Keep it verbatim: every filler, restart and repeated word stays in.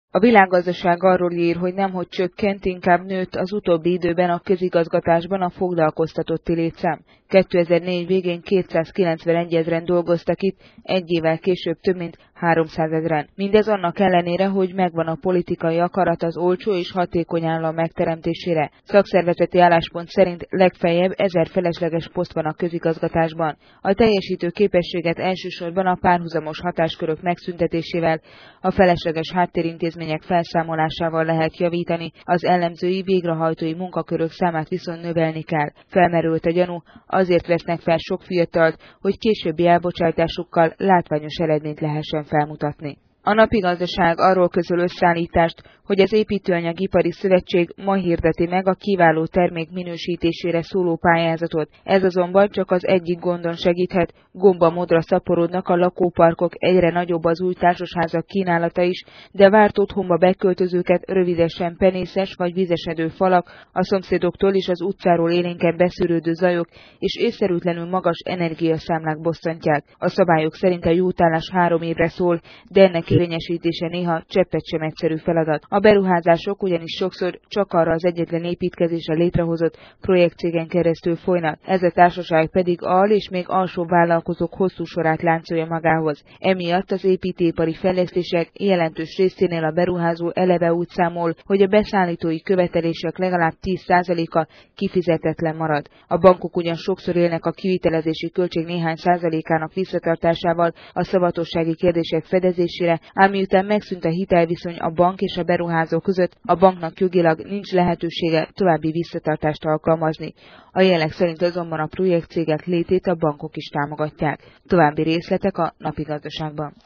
A Világgazdaság arról ír, hogy nemhogy csökkent, inkább nőtt az utóbbi időben a közigazgatásban a foglalkoztatotti létszám. kétezer-négy végén kétszázkilencvenegy ezren dolgoztak itt, egy évvel később több mint háromszázezren. Mindez annak ellenére, hogy megvan a politikai akarat az olcsó és hatékony állam megteremtésére. Szakszervezeti álláspont szerint legfeljebb ezer felesleges poszt van a közigazgatásban. A teljesítő képességet elsősorban a párhuzamos hatáskörök megszüntetésével, a felesleges háttérintézmények felszámolásával lehet javítani, az ellenzői végrehajtói munkakörök számát viszont növelni kell. Felmerült a gyanú, azért vesznek fel sok fiatalt, hogy későbbi elbocsátásukkal látványos eredményt lehessen felmutatni. A Napi Gazdaság arról közöl összeállítást, hogy az Építőanyag-ipari Szövetség ma hirdeti meg a kiváló termék minősítésére szóló pályázatot. Ez azonban csak az egyik gondon segíthet, gomba modra szaporodnak a lakóparkok, egyre nagyobb az új társasházak kínálata is, de várt otthonba beköltözőket rövidesen penészes vagy vizesedő falak, a szomszédoktól és az utcáról élénken beszűrődő zajok és észszerűtlenül magas energiaszámlák bosszantják. A szabályok szerint a jótállás három évre szól, de ennek érvényesítése néha cseppet sem egyszerű feladat. A beruházások ugyanis sokszor csak arra az egyetlen építkezésre létrehozott projektcégen keresztül folynak. Ez a társaság pedig al- és még alsóbb vállalkozók hosszú sorát láncolja magához. Emiatt az építőipari fejlesztések jelentős részénél a beruházó eleve úgy számol, hogy a beszállítói követelések legalább tíz százaléka kifizetetlen marad. A bankok ugyan sokszor élnek a kivitelezési költség néhány százalékának visszatartásával a szavatossági kérdések fedezésére, ám miután megszűnt a hitelviszony a bank és a beruházó között, a banknak jogilag nincs lehetősége további visszatartást alkalmazni. A jelek szerint azonban a projektcégek létét a bankok is támogatják. További részletek a Napi Gazdaságban.